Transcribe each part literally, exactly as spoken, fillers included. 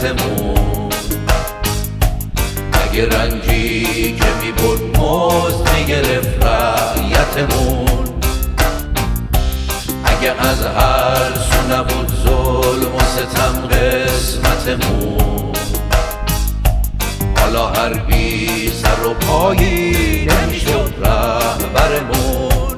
ملتمون. اگه رنجی که میبرد مزد میگرفت رعیتمون، اگه از هر سو نبود ظلم و ستم قسمتمون، حالا هر بی سر و پایی نمیشد رهبرمون.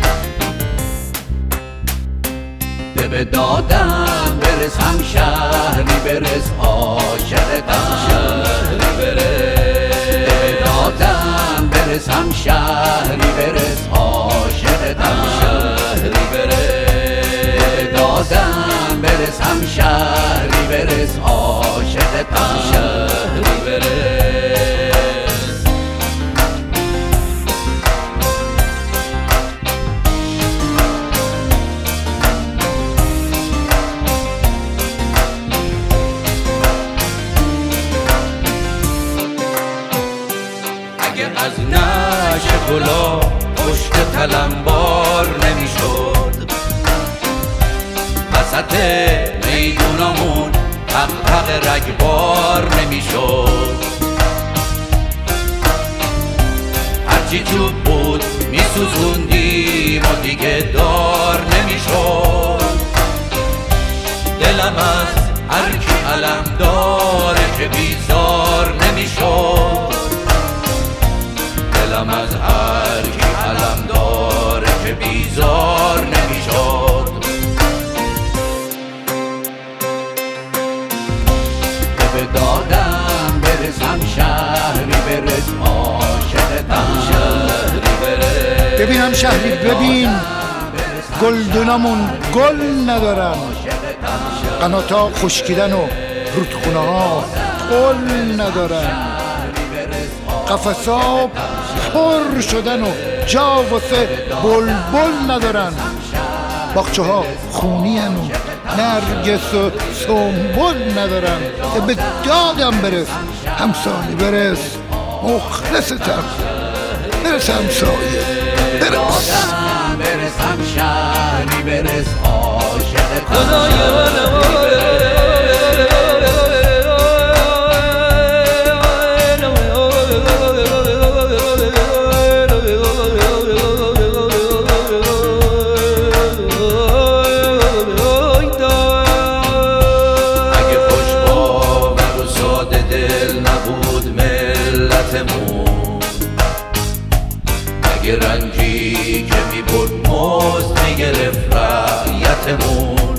ده به دادم برس هم شهری برس عاشقتم، شهری برس ده به دادم برس هم شهری برس عاشقتم، شهری برس دادم برس هم شهری برس عاشقتم، شهری برس. اگه از نشه گلا پشت تلمبار نمیشد، وسط میدونمون حق رگبار نمیشد، هرچی توپ بود میسوزوندیم و دیگه دار نمیشد. دلم از هرکی علم داره که بیزار نمیشد، دلم از هرکی علم داره که بیزار نمیشد. به دادم برسم شهری برس عاشقتم، شهری برس. ببینم شهری ببین گلدونامون گل ندارن، قناتا خشکیدن و رودخونه ها گل ندارن، قفصا پر شدن و جا واسه بلبل ندارن، باغچه ها خونی هن و نرگس و سنبل ندارن. به دادم برس همسایه برس مخلصتم، برس همسایه برس برس هم شهری برس عاشقتم. اگه رنجی که میبرد مزد میگرفت رعیتمون،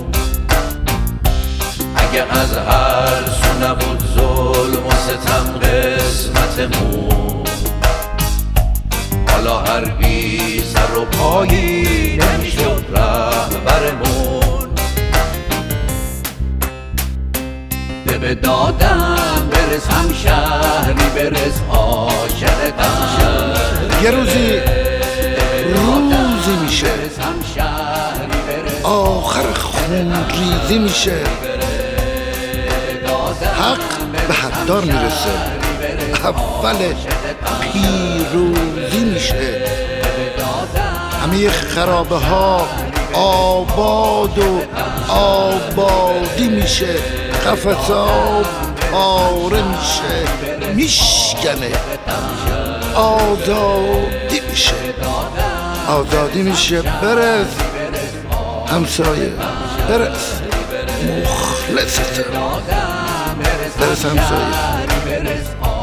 اگه از هر سو نبود ظلم و ستم قسمتمون، حالا هر بی سر و پایی نمیشد رهبرمون. ده به دادم برس هم شهری برس عاشقتم، یه روزی روزی میشه آخر خون ریزی میشه، حق به حقدار میرسه اول پیروزی میشه، همه خرابه ها آباد و آبادی میشه، قفصا پاره میشه میشکنه، آزادی میشه آزادی میشه. برس همسایه برس مخلصتم، برس همسایه.